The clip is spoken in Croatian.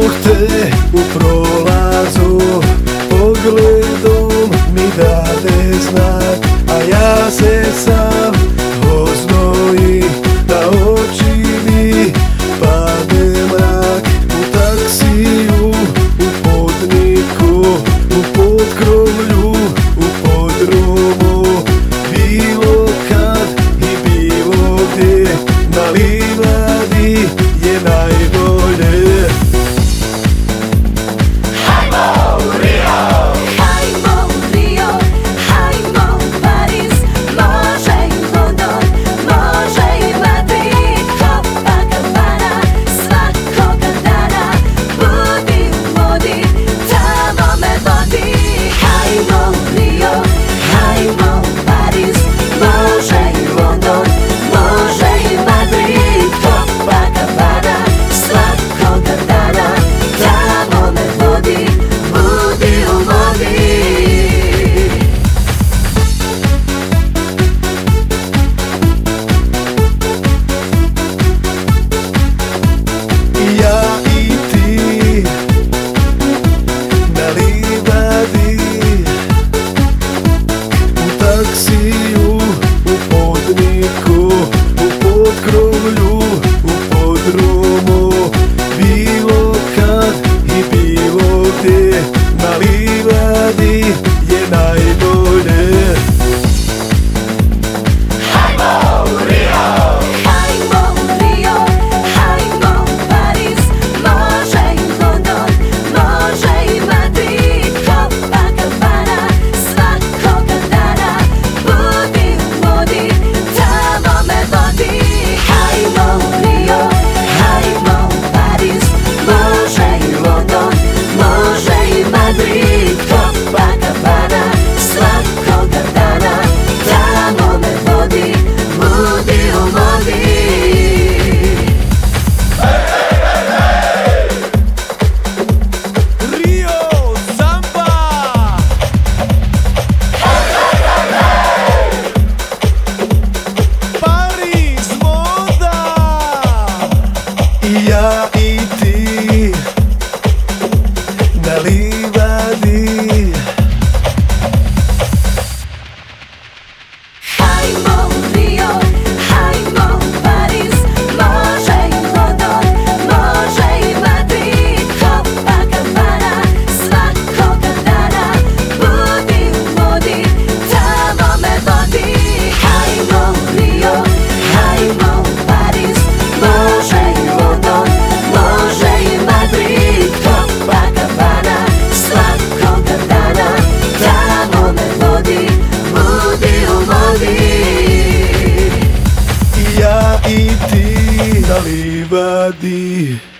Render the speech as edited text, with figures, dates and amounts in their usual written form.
Duh te u prolazu pogledom mi dade znak, a ja se sam oznoji, na oči mi pade mrak. U taksiju, u hodniku, u potkrovlju, u podrumu, bilo kad i bilo gdje, na livadi je najbolje. U hodniku, u potkrovlju, u podrumu, bilo kad i bilo gdje, na livadi je najbolje. Hajmo u Rio, hajmo u Rio, hajmo u Pariz, može i London, može i Madrid, Copacabana, svakoga dana budi u modi, tamo me vodi. Hajmo u Rio, hajmo u Pariz, može i London, može i Madrid, Copacabana, svakoga dana tamo me vodi, budi u modi. Rio Samba, Pariz moda, i ja i ti na livadi. Hajmo u Rio, hajmo u Pariz, može i London, može i Madrid, Copacabana, svakoga dana budi u modi, tamo me vodi. Hajmo u Rio, hajmo u Pariz, može i London, može i Madrid, Copacabana, svakoga dana tamo me vodi, budi u modi. I ja i ti na livadi.